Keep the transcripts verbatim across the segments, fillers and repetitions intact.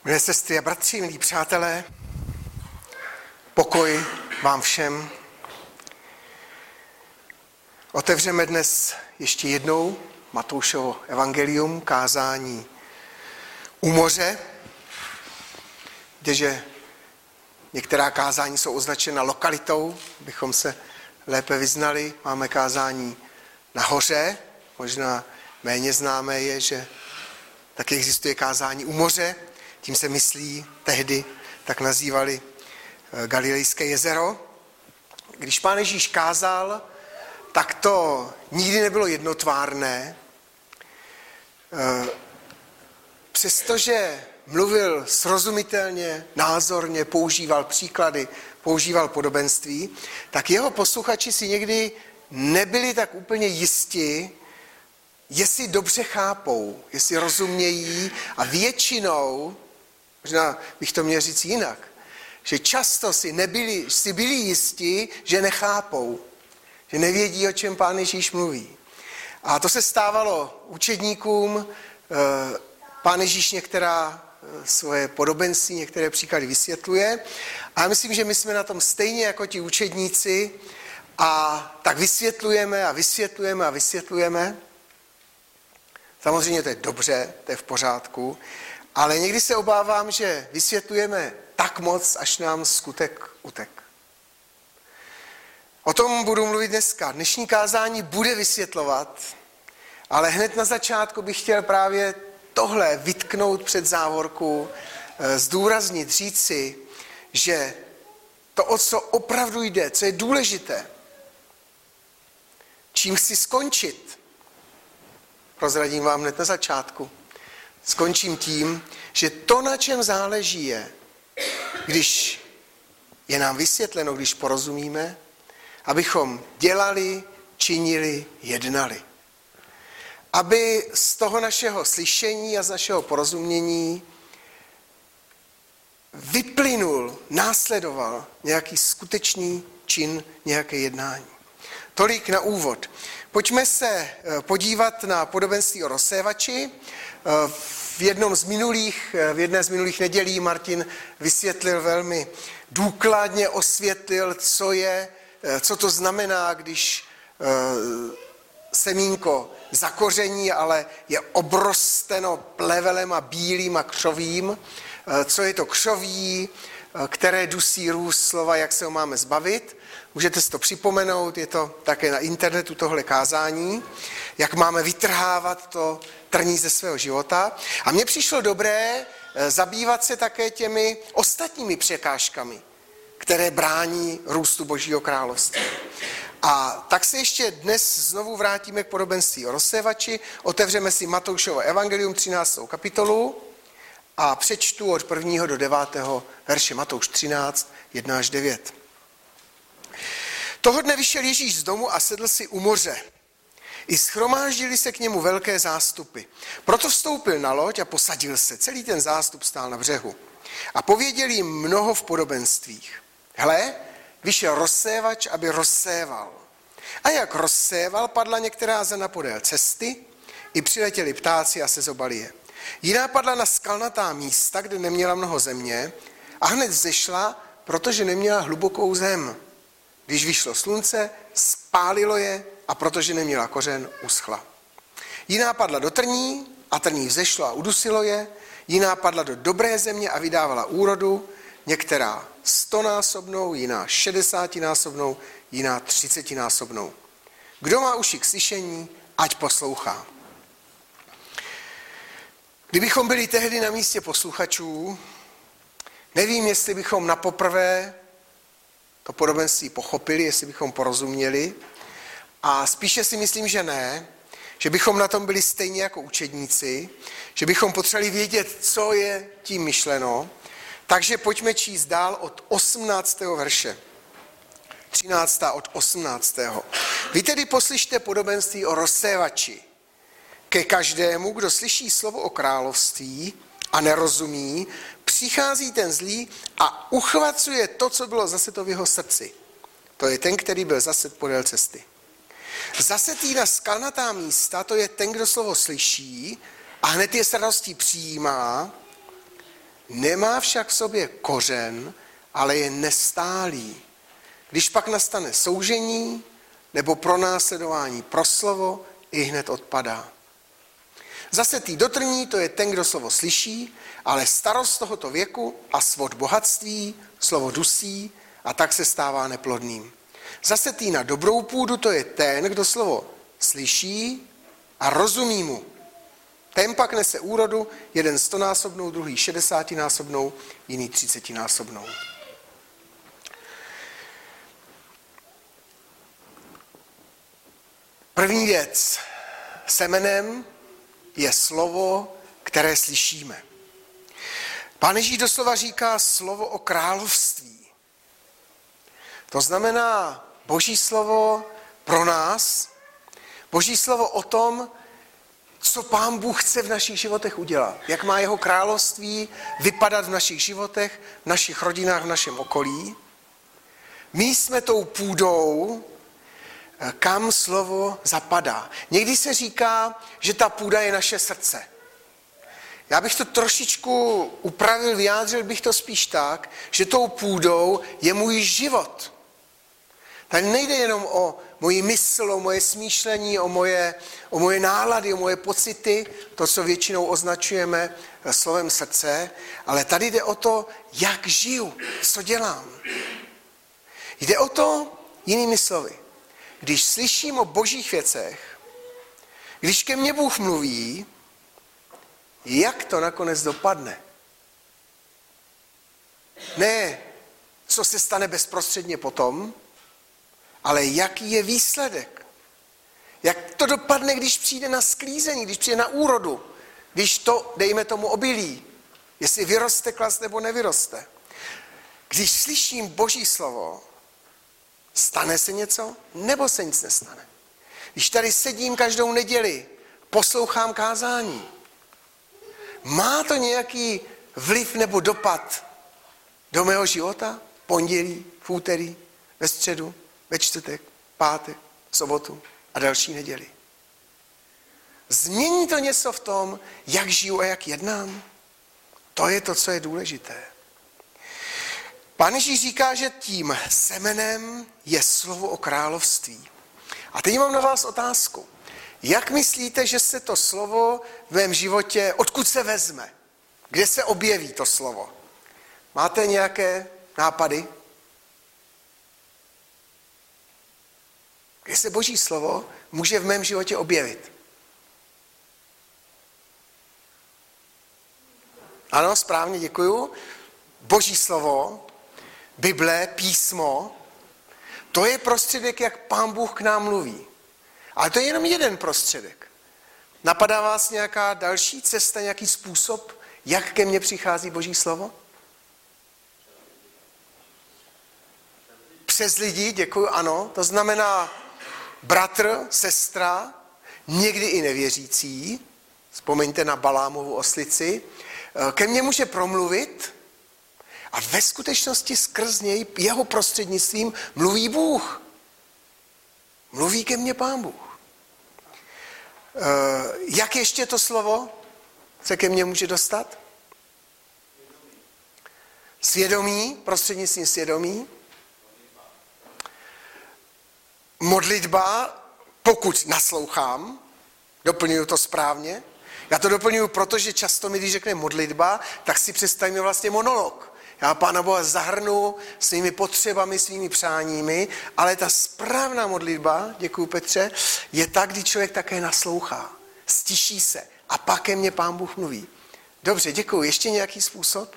Milé sestry a bratři, milí přátelé, pokoj vám všem. Otevřeme dnes ještě jednou Matoušovo evangelium, kázání u moře, kdeže některá kázání jsou označena lokalitou, abychom se lépe vyznali. Máme kázání na hoře, možná méně známé je, že taky existuje kázání u moře. Tím se myslí, tehdy tak nazývali Galilejské jezero. Když Pán Ježíš kázal, tak to nikdy nebylo jednotvárné. Přestože mluvil srozumitelně, názorně, používal příklady, používal podobenství, tak jeho posluchači si někdy nebyli tak úplně jisti, jestli dobře chápou, jestli rozumějí, a většinou, možná bych to měl říct jinak, že často si, nebyli, si byli jisti, že nechápou, že nevědí, o čem Pán Ježíš mluví. A to se stávalo učedníkům. Pán Ježíš některá svoje podobenství, některé příklady vysvětluje. A já myslím, že my jsme na tom stejně jako ti učedníci a tak vysvětlujeme a vysvětlujeme a vysvětlujeme. Samozřejmě to je dobře, to je v pořádku, ale někdy se obávám, že vysvětlujeme tak moc, až nám skutek utek. O tom budu mluvit dneska. Dnešní kázání bude vysvětlovat, ale hned na začátku bych chtěl právě tohle vytknout před závorku, zdůraznit, říci, že to, o co opravdu jde, co je důležité, čím chci skončit, prozradím vám hned na začátku. Skončím tím, že to, na čem záleží, je, když je nám vysvětleno, když porozumíme, abychom dělali, činili, jednali. Aby z toho našeho slyšení a z našeho porozumění vyplynul, následoval nějaký skutečný čin, nějaké jednání. Tolik na úvod. Pojďme se podívat na podobenství o rozsévači. V jednom z minulých, v jedné z minulých nedělí Martin vysvětlil velmi důkladně, osvětlil, co je, co to znamená, když semínko zakoření, ale je obrosteno plevelem a bílým a křovím. Co je to křoví, které dusí růst slova, jak se ho máme zbavit. Můžete si to připomenout, je to také na internetu tohle kázání, jak máme vytrhávat to trní ze svého života. A mně přišlo dobré zabývat se také těmi ostatními překážkami, které brání růstu Božího království. A tak se ještě dnes znovu vrátíme k podobenství o rozsévači. Otevřeme si Matoušovo evangelium, třináctou kapitolu, a přečtu od prvního do devátého verše. Matouš třináct, jedna až devět. Toho dne vyšel Ježíš z domu a sedl si u moře. I shromáždili se k němu velké zástupy. Proto vstoupil na loď a posadil se. Celý ten zástup stál na břehu. A pověděl jim mnoho v podobenstvích. Hle, vyšel rozsévač, aby rozséval. A jak rozséval, padla některá zrna podél cesty, i přiletěli ptáci a sezobali je. Jiná padla na skalnatá místa, kde neměla mnoho země, a hned vzešla, protože neměla hlubokou zem. Když vyšlo slunce, spálilo je, a protože neměla kořen, uschla. Jiná padla do trní, a trní vzešlo a udusilo je. Jiná padla do dobré země a vydávala úrodu, některá stonásobnou, jiná šedesátinásobnou, jiná třicetinásobnou. Kdo má uši k slyšení, ať poslouchá. Kdybychom byli tehdy na místě posluchačů, nevím, jestli bychom na poprvé to podobenství pochopili, jestli bychom porozuměli, a spíše si myslím, že ne, že bychom na tom byli stejně jako učedníci, že bychom potřebovali vědět, co je tím myšleno. Takže pojďme číst dál od osmnáctého verše. třináctá od osmnáctého. Vy tedy poslyšte podobenství o rozsévači. Ke každému, kdo slyší slovo o království a nerozumí, přichází ten zlý a uchvacuje to, co bylo zaseto v jeho srdci. To je ten, který byl zaset podél cesty. Zasetý na skalnatá místa, to je ten, kdo slovo slyší a hned je s radostí přijímá, Nemá však v sobě kořen, ale je nestálý. Když pak nastane soužení nebo pronásledování pro slovo, i hned odpadá. Zasetý do trní, to je ten, kdo slovo slyší, ale starost tohoto věku a svod bohatství slovo dusí a tak se stává neplodným. Zasetý na dobrou půdu, to je ten, kdo slovo slyší a rozumí mu. Ten pak nese úrodu, jeden stonásobnou, druhý šedesátinásobnou, jiný třicetinásobnou. První věc. Semenem je slovo, které slyšíme. Pán Ježíš doslova říká slovo o království. To znamená Boží slovo pro nás, Boží slovo o tom, co Pán Bůh chce v našich životech udělat. Jak má jeho království vypadat v našich životech, v našich rodinách, v našem okolí. My jsme tou půdou, kam slovo zapadá. Někdy se říká, že ta půda je naše srdce. Já bych to trošičku upravil, vyjádřil bych to spíš tak, že tou půdou je můj život. Tady nejde jenom o moji mysl, o moje smýšlení, o moje, o moje nálady, o moje pocity, to, co většinou označujeme slovem srdce, ale tady jde o to, jak žiju, co dělám. Jde o to, jinými slovy, když slyším o božích věcech, když ke mně Bůh mluví, jak to nakonec dopadne. Ne, co se stane bezprostředně potom, ale jaký je výsledek. Jak to dopadne, když přijde na sklízení, když přijde na úrodu, když to, dejme tomu, obilí, jestli vyroste klas nebo nevyroste. Když slyším Boží slovo, stane se něco, nebo se nic nestane. Když tady sedím každou neděli, poslouchám kázání, má to nějaký vliv nebo dopad do mého života? Pondělí, v úterý, ve středu, ve čtvrtek, pátek, sobotu a další neděli. Změní to něco v tom, jak žiju a jak jednám? To je to, co je důležité. Pán Ježíš říká, že tím semenem je slovo o království. A teď mám na vás otázku. Jak myslíte, že se to slovo v mém životě, odkud se vezme? Kde se objeví to slovo? Máte nějaké nápady? Kde se Boží slovo může v mém životě objevit? Ano, správně, děkuju. Boží slovo, Bible, písmo, to je prostředek, jak Pán Bůh k nám mluví. Ale to je jenom jeden prostředek. Napadá vás nějaká další cesta, nějaký způsob, jak ke mně přichází Boží slovo? Přes lidi, děkuju, ano. To znamená bratr, sestra, někdy i nevěřící, vzpomeňte na Balámovu oslici, ke mně může promluvit a ve skutečnosti skrz něj, jeho prostřednictvím, mluví Bůh. Mluví ke mně Pán Bůh. Jak ještě to slovo se ke mně může dostat? Svědomí, prostřednictvím svědomí. Modlitba, pokud naslouchám, doplňuju to správně. Já to doplňuju, protože často mi, když řekne modlitba, tak si představíme vlastně monolog. Já Pána Boha zahrnu svými potřebami, svými přáními, ale ta správná modlitba, děkuju Petře, je ta, kdy člověk také naslouchá, stiší se a pak ke mně Pán Bůh mluví. Dobře, děkuju. Ještě nějaký způsob?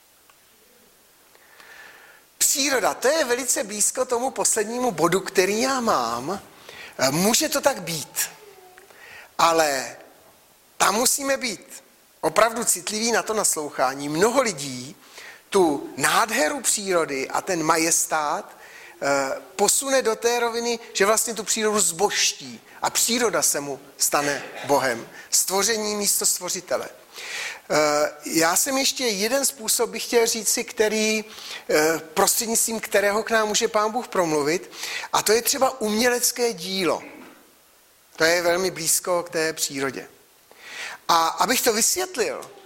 Příroda, to je velice blízko tomu poslednímu bodu, který já mám. Může to tak být, ale tam musíme být opravdu citliví na to naslouchání. Mnoho lidí tu nádheru přírody a ten majestát eh, posune do té roviny, že vlastně tu přírodu zbožtí a příroda se mu stane Bohem. Stvoření místo stvořitele. Eh, já jsem ještě jeden způsob bych chtěl říci, který, eh, prostřednictvím kterého k nám může Pán Bůh promluvit, a to je třeba umělecké dílo. To je velmi blízko k té přírodě. A abych to vysvětlil,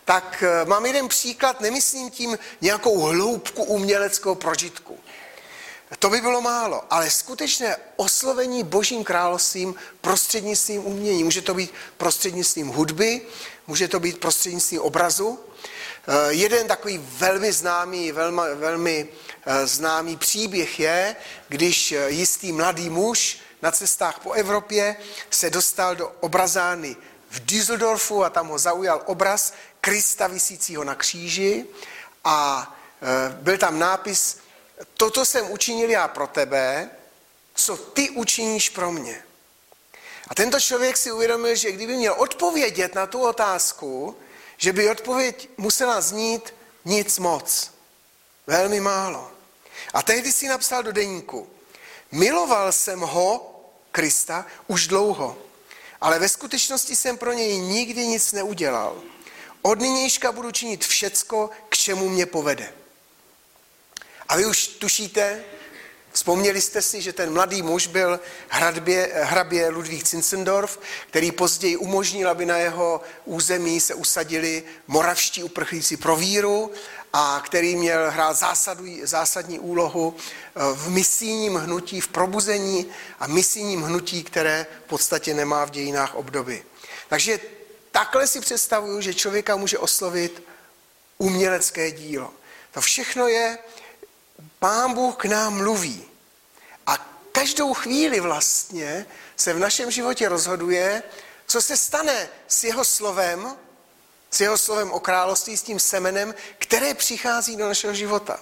tak mám jeden příklad, nemyslím tím nějakou hloubku uměleckého prožitku. To by bylo málo, ale skutečné oslovení Božím královstvím prostřednictvím umění. Může to být prostřednictvím hudby, může to být prostřednictvím obrazu. Jeden takový velmi známý, velmi, velmi známý příběh je, když jistý mladý muž na cestách po Evropě se dostal do obrazárny v Düsseldorfu a tam ho zaujal obraz Krista visícího na kříži a byl tam nápis: toto jsem učinil já pro tebe, co ty učiníš pro mě. A tento člověk si uvědomil, že kdyby měl odpovědět na tu otázku, že by odpověď musela znít nic moc, velmi málo. A tehdy si napsal do deníku: miloval jsem ho, Krista, už dlouho, ale ve skutečnosti jsem pro něj nikdy nic neudělal. Od nynějška budu činit všecko, k čemu mě povede. A vy už tušíte, vzpomněli jste si, že ten mladý muž byl hrabě, hrabě Ludvík Zinzendorf, který později umožnil, aby na jeho území se usadili moravští uprchlíci pro víru a který měl hrát zásadu, zásadní úlohu v misijním hnutí, v probuzení a misijním hnutí, které v podstatě nemá v dějinách obdoby. Takže takhle si představuju, že člověka může oslovit umělecké dílo. To všechno je, Pán Bůh k nám mluví. A každou chvíli vlastně se v našem životě rozhoduje, co se stane s jeho slovem, s jeho slovem o království, s tím semenem, které přichází do našeho života.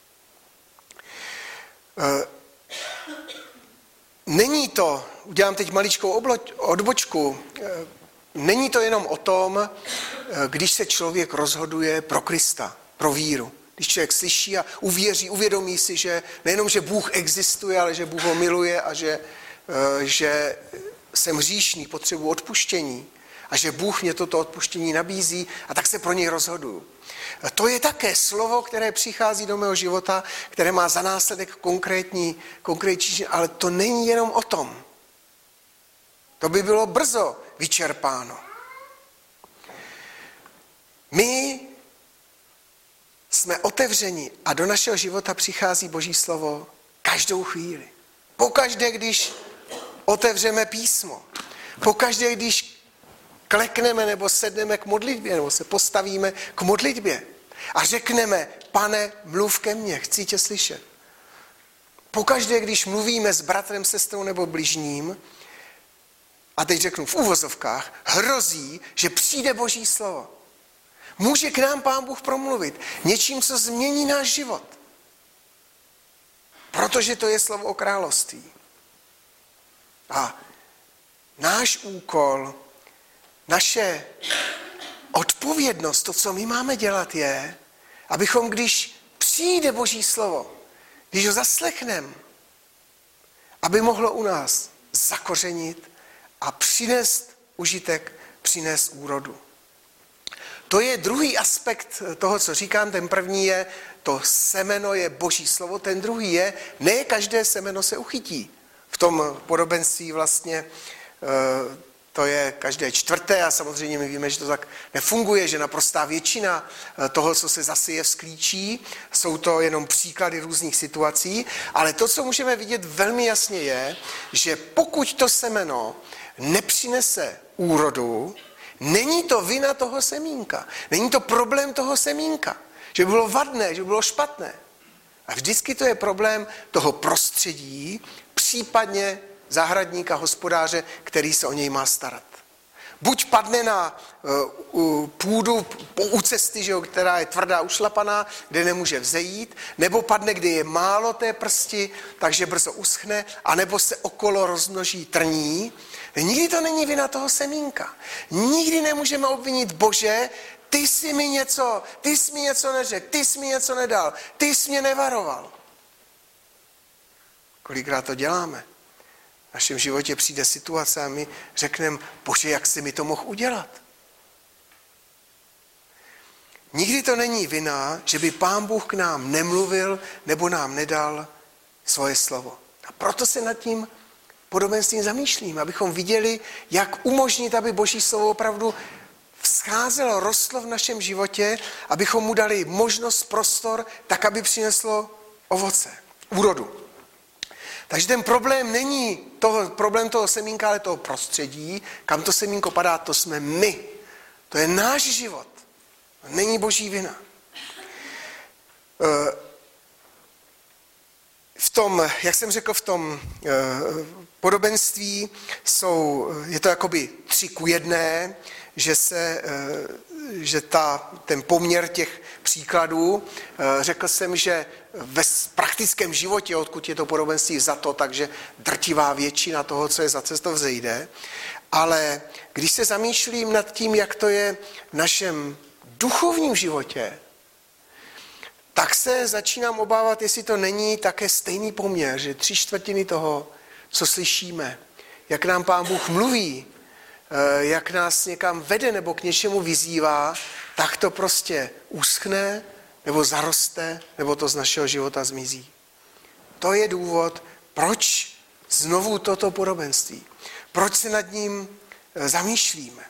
Není to, udělám teď maličkou odbočku, není to jenom o tom, když se člověk rozhoduje pro Krista, pro víru. Když člověk slyší a uvěří, uvědomí si, že nejenom, že Bůh existuje, ale že Bůh ho miluje a že, že jsem hříšný, potřebuji odpuštění a že Bůh mě toto odpuštění nabízí a tak se pro něj rozhoduju. To je také slovo, které přichází do mého života, které má za následek konkrétní, konkrétní, ale to není jenom o tom. To by bylo brzo vyčerpáno. My jsme otevřeni a do našeho života přichází Boží slovo každou chvíli. Pokaždé, když otevřeme písmo. Pokaždé, když klekneme nebo sedneme k modlitbě nebo se postavíme k modlitbě a řekneme: Pane, mluv ke mně, chci tě slyšet. Pokaždé, když mluvíme s bratrem, sestrou nebo bližním, a teď řeknu v uvozovkách, hrozí, že přijde Boží slovo. Může k nám Pán Bůh promluvit něčím, co změní náš život. Protože to je slovo o království. A náš úkol, naše odpovědnost, to, co my máme dělat, je, abychom, když přijde Boží slovo, když ho zaslechneme, aby mohlo u nás zakořenit a přinést užitek, přinést úrodu. To je druhý aspekt toho, co říkám. Ten první je, to semeno je Boží slovo, ten druhý je, ne každé semeno se uchytí. V tom podobenství vlastně to je každé čtvrté a samozřejmě my víme, že to tak nefunguje, že naprostá většina toho, co se zasije, vzklíčí. Jsou to jenom příklady různých situací, ale to, co můžeme vidět velmi jasně je, že pokud to semeno nepřinese úrodu, není to vina toho semínka. Není to problém toho semínka. Že by bylo vadné, že by bylo špatné. A vždycky to je problém toho prostředí, případně zahradníka, hospodáře, který se o něj má starat. Buď padne na uh, půdu u cesty, že jo, která je tvrdá, ušlapaná, kde nemůže vzejít, nebo padne, kde je málo té prsti, takže brzo uschne, anebo se okolo rozmnoží trní. Nikdy to není vina toho semínka. Nikdy nemůžeme obvinit: Bože, ty jsi mi něco, ty jsi mi něco neřekl, ty jsi mi něco nedal, ty jsi mě nevaroval. Kolikrát to děláme? V našem životě přijde situace a my řekneme: Bože, jak jsi mi to mohl udělat? Nikdy to není vina, že by Pán Bůh k nám nemluvil nebo nám nedal svoje slovo. A proto se nad tím podobenstvím zamýšlím, abychom viděli, jak umožnit, aby Boží slovo opravdu vzcházelo, rostlo v našem životě, abychom mu dali možnost, prostor, tak, aby přineslo ovoce, úrodu. Takže ten problém není toho, problém toho semínka, ale toho prostředí, kam to semínko padá, to jsme my. To je náš život. Není boží vina. V tom, jak jsem řekl, v tom podobenství jsou, je to jakoby tři ku jedné, že se, že ta, ten poměr těch příkladů, řekl jsem, že ve praktickém životě, odkud je to podobenství vzato, takže drtivá většina toho, co je za cestou, vzejde. Ale když se zamýšlím nad tím, jak to je v našem duchovním životě, tak se začínám obávat, jestli to není také stejný poměr, že tři čtvrtiny toho, co slyšíme, jak nám Pán Bůh mluví, jak nás někam vede nebo k něčemu vyzývá, tak to prostě uschne, nebo zaroste, nebo to z našeho života zmizí. To je důvod, proč znovu toto podobenství. Proč se nad ním zamýšlíme.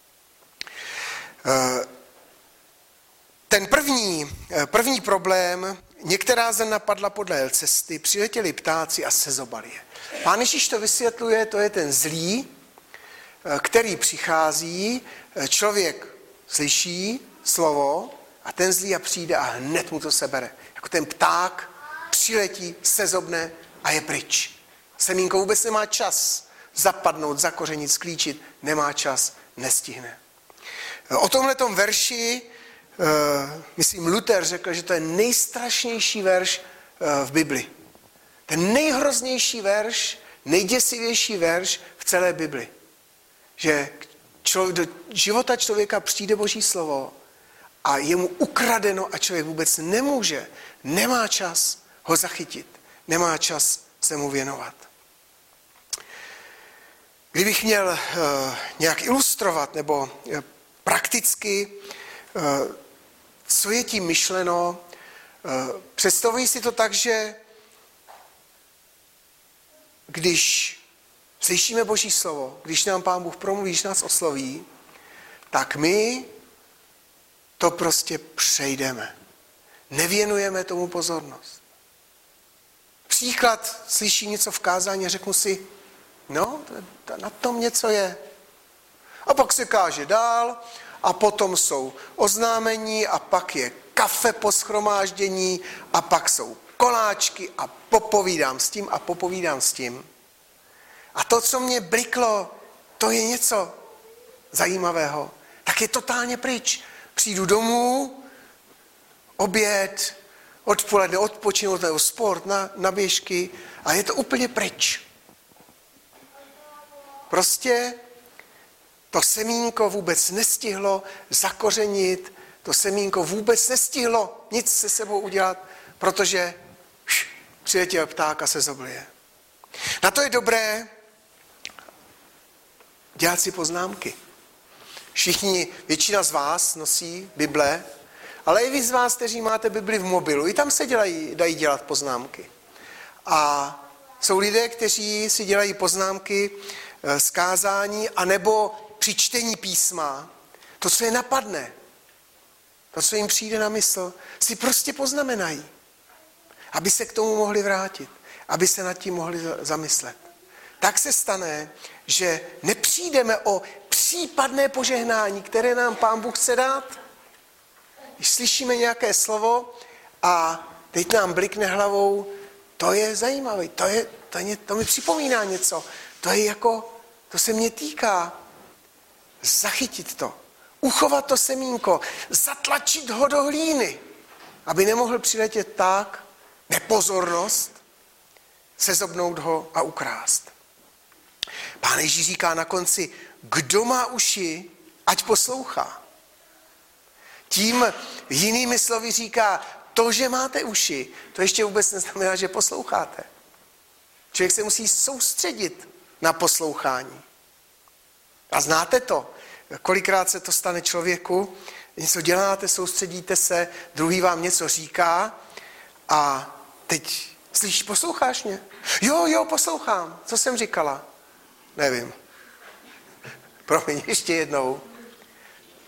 Ten první, první problém, některá zrna padla podél cesty, přiletěli ptáci a sezobali je. Pán Ježíš to vysvětluje, to je ten zlý, který přichází, člověk slyší slovo a ten zlý a přijde a hned mu to sebere. Jako ten pták přiletí, sezobne a je pryč. Semínko vůbec nemá čas zapadnout, zakořenit, sklíčit, nemá čas, nestihne. O tomhletom verši, myslím, Luther řekl, že to je nejstrašnější verš v Bibli. Ten nejhroznější verš, nejděsivější verš v celé Bibli. Že člo, do života člověka přijde Boží slovo a je mu ukradeno a člověk vůbec nemůže, nemá čas ho zachytit, nemá čas se mu věnovat. Kdybych měl uh, nějak ilustrovat nebo uh, prakticky, uh, co je tím myšleno, uh, představuji si to tak, že když slyšíme Boží slovo, když nám Pán Bůh promluví, když nás osloví, tak my to prostě přejdeme. Nevěnujeme tomu pozornost. Příklad, slyším něco v kázání a řeknu si, no, na tom něco je. A pak se káže dál a potom jsou oznámení a pak je kafe po shromáždění a pak jsou koláčky a popovídám s tím a popovídám s tím. A to, co mě bliklo, to je něco zajímavého, tak je totálně pryč. Přijdu domů, oběd, odpoledne odpočinout nebo sport na, na běžky a je to úplně pryč. Prostě to semínko vůbec nestihlo zakořenit, to semínko vůbec nestihlo nic se sebou udělat, protože š, přiletěl pták a sezobl je. Na to je dobré dělat si poznámky. Všichni, většina z vás nosí Bible, ale i vy z vás, kteří máte Bibli v mobilu, i tam se dělají, dají dělat poznámky. A jsou lidé, kteří si dělají poznámky z kázání, anebo při čtení písma. To, co je napadne, to, co jim přijde na mysl, si prostě poznamenají, aby se k tomu mohli vrátit, aby se nad tím mohli zamyslet. Tak se stane, že nepřijdeme o případné požehnání, které nám Pán Bůh chce dát. Když slyšíme nějaké slovo a teď nám blikne hlavou, to je zajímavé, to, je, to, je, to mi připomíná něco, to je jako, to se mě týká. Zachytit to, uchovat to semínko, zatlačit ho do hlíny, aby nemohl přiletět tak, nepozornost, sezobnout ho a ukrást. Pán Ježíš říká na konci, kdo má uši, ať poslouchá. Tím jinými slovy říká, to, že máte uši, to ještě vůbec neznamená, že posloucháte. Člověk se musí soustředit na poslouchání. A znáte to, kolikrát se to stane člověku, něco děláte, soustředíte se, druhý vám něco říká a teď slyšíš, posloucháš mě? Jo, jo, poslouchám. Co jsem říkala? Nevím. Promiň, ještě jednou.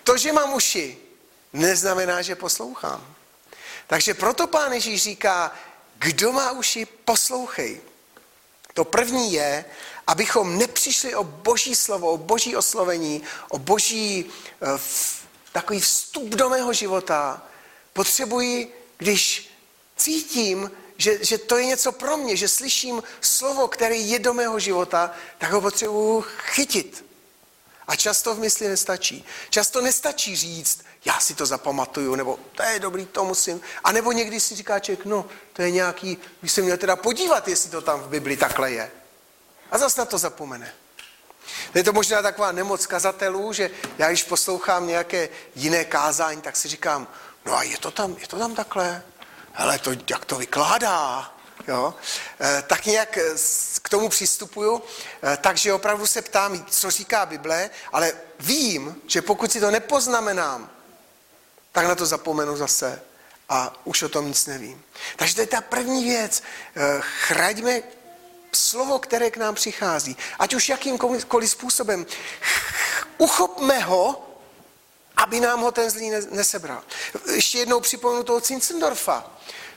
To, že mám uši, neznamená, že poslouchám. Takže proto Pán Ježíš říká, kdo má uši, poslouchej. To první je, abychom nepřišli o Boží slovo, o Boží oslovení, o Boží uh, takový vstup do mého života. Potřebuji, když cítím, že, že to je něco pro mě, že slyším slovo, které je do mého života, tak ho potřebuji chytit. A často v mysli nestačí. Často nestačí říct, já si to zapamatuju, nebo to je dobrý, to musím. A nebo někdy si říká člověk, no, to je nějaký, bych se měl teda podívat, jestli to tam v Bibli takhle je. A zase na to zapomene. Je to možná taková nemoc kazatelů, že já když poslouchám nějaké jiné kázání, tak si říkám, no a je to tam, je to tam takhle? Hele, to, jak to vykládá? Jo? E, tak nějak k tomu přistupuju, e, takže opravdu se ptám, co říká Bible, ale vím, že pokud si to nepoznamenám, tak na to zapomenu zase a už o tom nic nevím. Takže to je ta první věc. E, chraňme slovo, které k nám přichází. Ať už jakýmkoliv způsobem. Uchopme ho, aby nám ho ten zlý nesebral. Ještě jednou připomenu toho Zinzendorfa.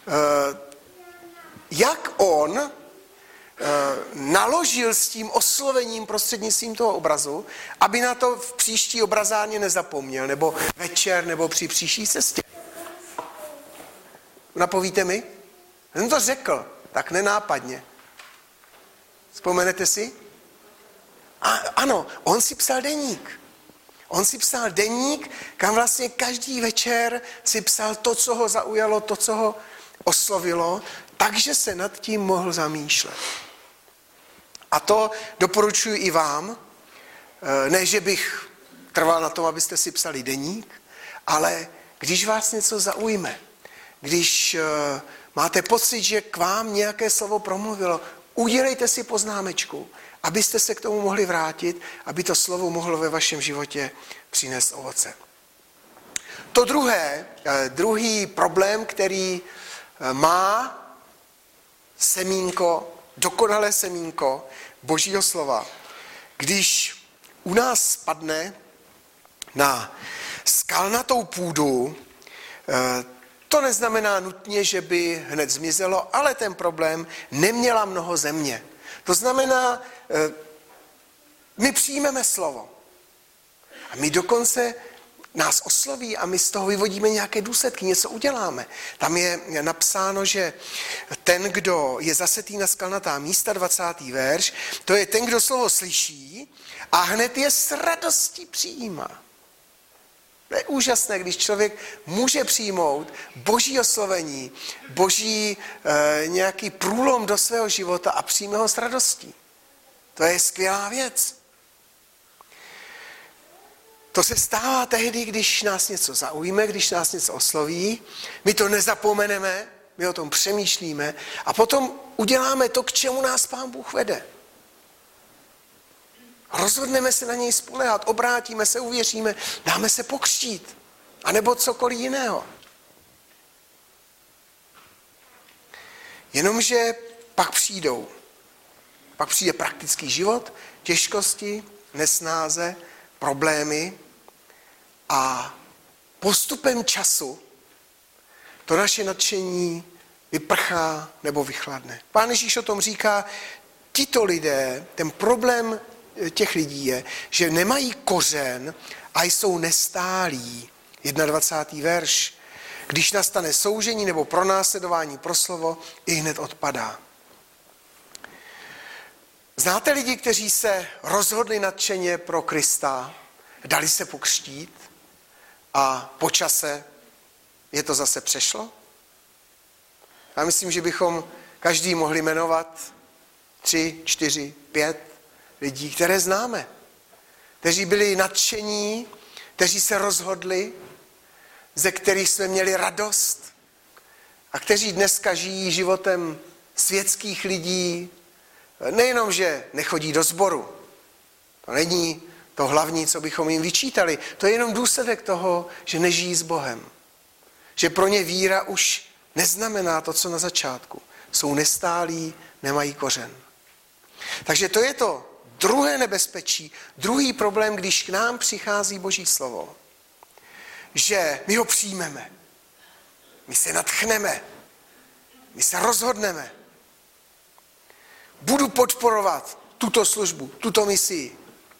Jak on naložil s tím oslovením prostřednictvím toho obrazu, aby na to v příští obrazárně nezapomněl, nebo večer, nebo při příští cestě. Napovíte mi? Jsem to řekl, tak nenápadně. Vzpomenete si? A, ano, on si psal deník. On si psal deník, kam vlastně každý večer si psal to, co ho zaujalo, to, co ho oslovilo, takže se nad tím mohl zamýšlet. A to doporučuji i vám. Ne, že bych trval na tom, abyste si psali deník, ale když vás něco zaujme, když máte pocit, že k vám nějaké slovo promluvilo, udělejte si poznámečku, abyste se k tomu mohli vrátit, aby to slovo mohlo ve vašem životě přinést ovoce. To druhé, druhý problém, který má semínko, dokonalé semínko Božího slova, když u nás spadne na skalnatou půdu, to neznamená nutně, že by hned zmizelo, ale ten problém neměla mnoho země. To znamená, my přijmeme slovo. A my dokonce nás osloví a my z toho vyvodíme nějaké důsledky, něco uděláme. Tam je napsáno, že ten, kdo je zasetý na skalnatá místa, dvacátý verš, to je ten, kdo slovo slyší a hned je s radostí přijímá. To je úžasné, když člověk může přijmout Boží oslovení, Boží e, nějaký průlom do svého života a přijme ho s radostí. To je skvělá věc. To se stává tehdy, když nás něco zaujme, když nás něco osloví, my to nezapomeneme, my o tom přemýšlíme a potom uděláme to, k čemu nás Pán Bůh vede. Rozhodneme se na něj spoléhat, obrátíme se, uvěříme, dáme se pokřtít, anebo cokoliv jiného. Jenomže pak přijdou. Pak přijde praktický život, těžkosti, nesnáze, problémy a postupem času to naše nadšení vyprchá nebo vychladne. Pán Ježíš o tom říká, tito lidé, ten problém těch lidí je, že nemají kořen a jsou nestálí. dvacátý první verš. Když nastane soužení nebo pronásledování pro slovo, i hned odpadá. Znáte lidi, kteří se rozhodli nadšeně pro Krista, dali se pokřtít a po čase je to zase přešlo? Já myslím, že bychom každý mohli jmenovat tři, čtyři, pět lidí, které známe, kteří byli nadšení, kteří se rozhodli, ze kterých jsme měli radost a kteří dneska žijí životem světských lidí, nejenom, že nechodí do sboru, to není to hlavní, co bychom jim vyčítali, to je jenom důsledek toho, že nežijí s Bohem. Že pro ně víra už neznamená to, co na začátku. Jsou nestálí, nemají kořen. Takže to je to druhé nebezpečí, druhý problém, když k nám přichází Boží slovo. že my ho přijmeme. My se nadchneme. My se rozhodneme. Budu podporovat tuto službu, tuto misii.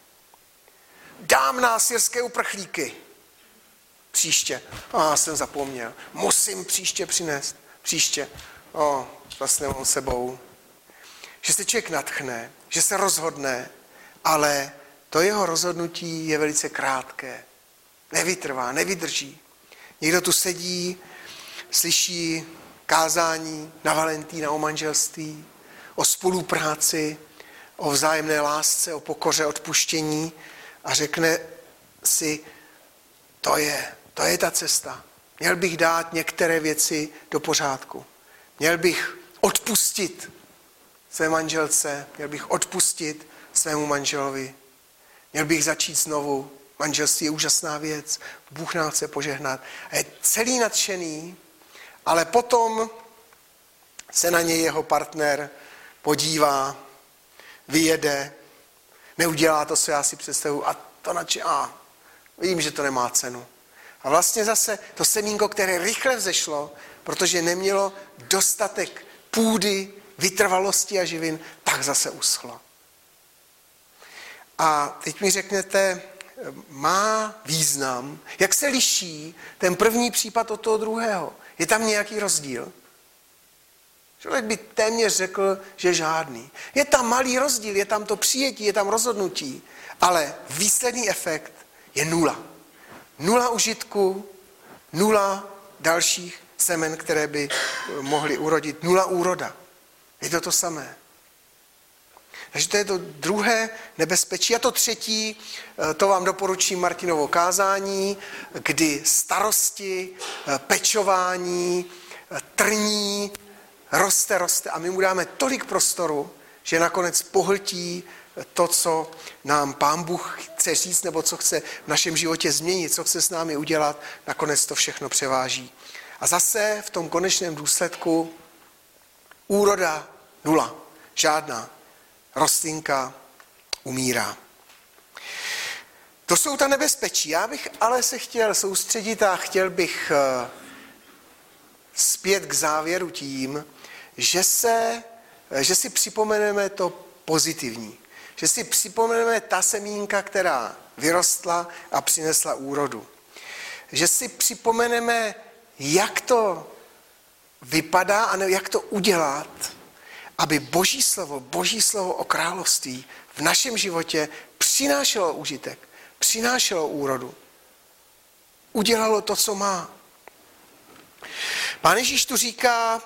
Dám na syrské uprchlíky. Příště. A jsem zapomněl. Musím příště přinést. Příště. O, vlastně mám sebou. Že se člověk nadchne, že se rozhodne, ale to jeho rozhodnutí je velice krátké. Nevytrvá, nevydrží. Někdo tu sedí, slyší kázání na Valentína o manželství, o spolupráci, o vzájemné lásce, o pokoře, odpuštění a řekne si, to je, to je ta cesta. Měl bych dát některé věci do pořádku. Měl bych odpustit své manželce, měl bych odpustit svému manželovi. Měl bych začít znovu. Manželství je úžasná věc. Bůh nám chce požehnat. A je celý nadšený, ale potom se na něj jeho partner podívá, vyjede, neudělá to, co já si představuji a to nadšený, a vím, že to nemá cenu. A vlastně zase to semínko, které rychle vzešlo, protože nemělo dostatek půdy, vytrvalosti a živin, tak zase uschlo. A teď mi řeknete, má význam, jak se liší ten první případ od toho druhého. Je tam nějaký rozdíl? Člověk by téměř řekl, že žádný. Je tam malý rozdíl, je tam to přijetí, je tam rozhodnutí, ale výsledný efekt je nula. Nula užitku, nula dalších semen, které by mohly urodit, nula úroda. Je to to samé. Takže to je to druhé nebezpečí. A to třetí, to vám doporučím Martinovo kázání, kdy starosti, pečování, trní, roste, roste a my mu dáme tolik prostoru, že nakonec pohltí to, co nám Pán Bůh chce říct, nebo co chce v našem životě změnit, co chce s námi udělat, nakonec to všechno převáží. A zase v tom konečném důsledku úroda nula, žádná. Rostlinka umírá. To jsou ta nebezpečí. Já bych ale se chtěl soustředit a chtěl bych zpět k závěru tím, že, se, že si připomeneme to pozitivní. Že si připomeneme ta semínka, která vyrostla a přinesla úrodu. Že si připomeneme, jak to vypadá a jak to udělat, aby Boží slovo, Boží slovo o království v našem životě přinášelo užitek, přinášelo úrodu. Udělalo to, co má. Pán Ježíš tu říká,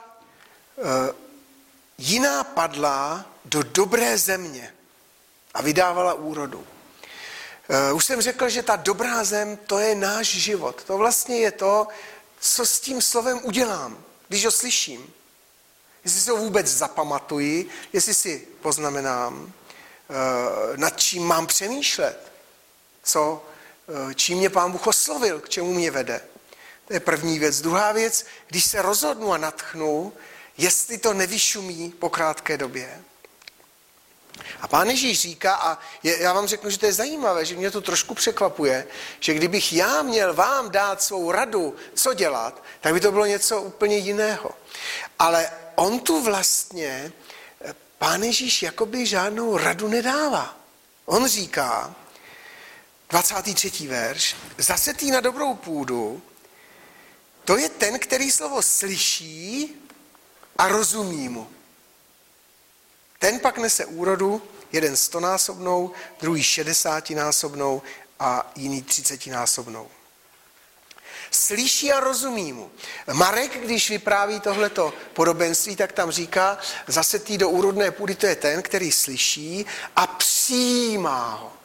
jiná padla do dobré země a vydávala úrodu. Už jsem řekl, že ta dobrá zem, to je náš život. To vlastně je to, co s tím slovem udělám, když ho slyším. Jestli si ho vůbec zapamatuji, jestli si poznamenám, nad čím mám přemýšlet, co, čím mě Pán Bůh oslovil, k čemu mě vede. To je první věc. Druhá věc, když se rozhodnu a nadchnu, jestli to nevyšumí po krátké době. A Pán Ježíš říká, a je, já vám řeknu, že to je zajímavé, že mě to trošku překvapuje, že kdybych já měl vám dát svou radu, co dělat, tak by to bylo něco úplně jiného. Ale on tu vlastně, Pán Ježíš jakoby žádnou radu nedává. On říká, dvacátý třetí verš, zasetý na dobrou půdu, to je ten, který slovo slyší a rozumí mu. Ten pak nese úrodu, jeden stonásobnou, druhý šedesátinásobnou a jiný třicetinásobnou. Slyší a rozumí mu. Marek, když vypráví tohleto podobenství, tak tam říká, zasetý do úrodné půdy, to je ten, který slyší a přijímá ho.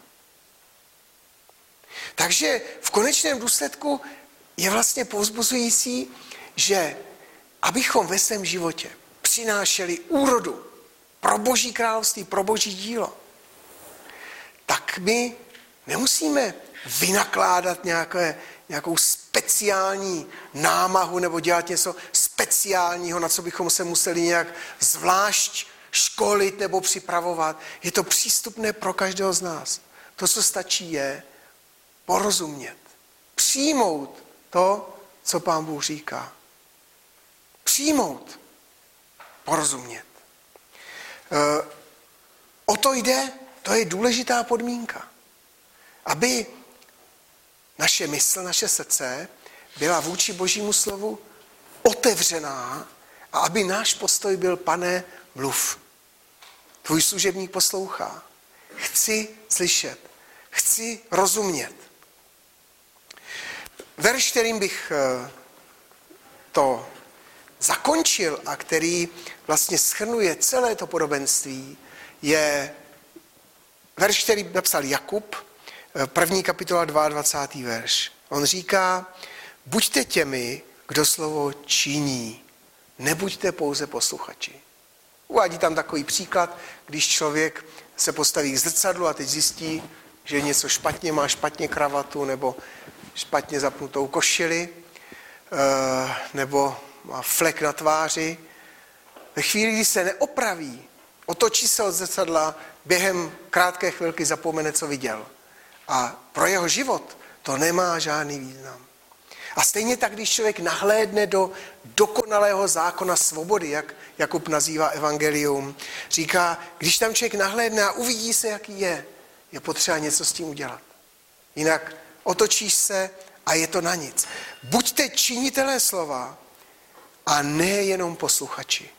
Takže v konečném důsledku je vlastně povzbuzující, že abychom ve svém životě přinášeli úrodu pro Boží království, pro Boží dílo, tak my nemusíme vynakládat nějaké, nějakou speciální námahu nebo dělat něco speciálního, na co bychom se museli nějak zvlášť školit nebo připravovat. Je to přístupné pro každého z nás. To, co stačí, je porozumět, přijmout to, co Pán Bůh říká. Přijmout, porozumět. E, o to jde, to je důležitá podmínka. Aby naše mysl, naše srdce byla vůči Božímu slovu otevřená a aby náš postoj byl: Pane, mluv. Tvůj služebník poslouchá. Chci slyšet. Chci rozumět. Verš, kterým bych to zakončil a který vlastně shrnuje celé to podobenství, je verš, který napsal Jakub, první kapitola dvacátý druhý verš. On říká: buďte těmi, kdo slovo činí, nebuďte pouze posluchači. Uvádí tam takový příklad, když člověk se postaví k zrcadlu a teď zjistí, že je něco špatně, má špatně kravatu nebo špatně zapnutou košili, nebo má flek na tváři. Ve chvíli, kdy se neopraví, otočí se od zrcadla, během krátké chvilky zapomene, co viděl. A pro jeho život to nemá žádný význam. A stejně tak, když člověk nahlédne do dokonalého zákona svobody, jak Jakub nazývá evangelium, říká, když tam člověk nahlédne a uvidí se, jaký je, je potřeba něco s tím udělat. Jinak otočíš se a je to na nic. Buďte činitelé slova a ne jenom posluchači.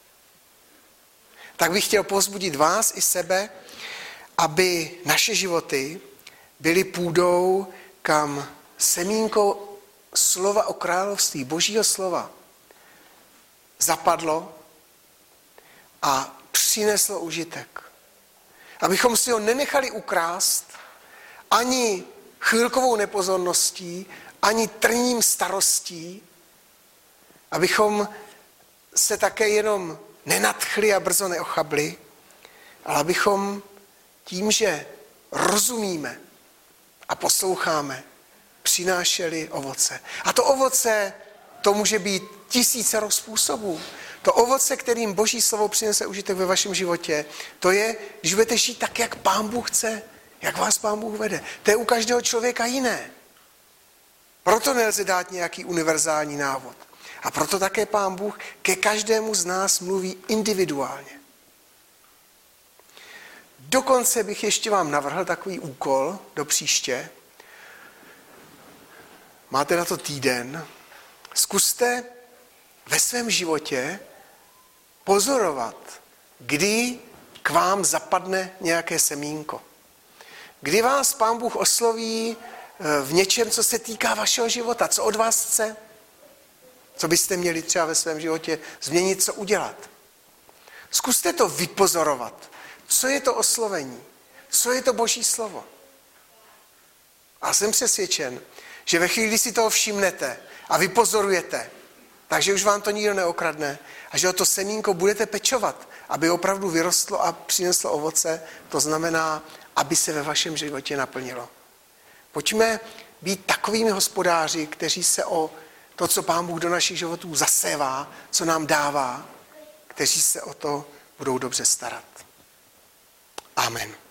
Tak bych chtěl povzbudit vás i sebe, aby naše životy byly půdou, kam semínko slova o království, Božího slova, zapadlo a přineslo užitek. Abychom si ho nenechali ukrást ani chvilkovou nepozorností, ani trním starostí, abychom se také jenom nenadchli a brzo neochabli, ale abychom tím, že rozumíme a posloucháme, přinášeli ovoce. A to ovoce, to může být tisícero způsobů. To ovoce, kterým Boží slovo přinese užitek ve vašem životě, to je, když budete žít tak, jak Pán Bůh chce, jak vás Pán Bůh vede. To je u každého člověka jiné. Proto nelze dát nějaký univerzální návod. A proto také Pán Bůh ke každému z nás mluví individuálně. Dokonce bych ještě vám navrhl takový úkol do příště. Máte na to týden. Zkuste ve svém životě pozorovat, kdy k vám zapadne nějaké semínko. Kdy vás Pán Bůh osloví v něčem, co se týká vašeho života, co od vás chce, co byste měli třeba ve svém životě změnit, co udělat. Zkuste to vypozorovat. Co je to oslovení? Co je to Boží slovo? A jsem přesvědčen, že ve chvíli, kdy si toho všimnete a vypozorujete, takže už vám to nikdo neokradne a že o to semínko budete pečovat, aby opravdu vyrostlo a přineslo ovoce, to znamená, aby se ve vašem životě naplnilo. Pojďme být takovými hospodáři, kteří se o to, co Pán Bůh do našich životů zasévá, co nám dává, kteří se o to budou dobře starat. Amen.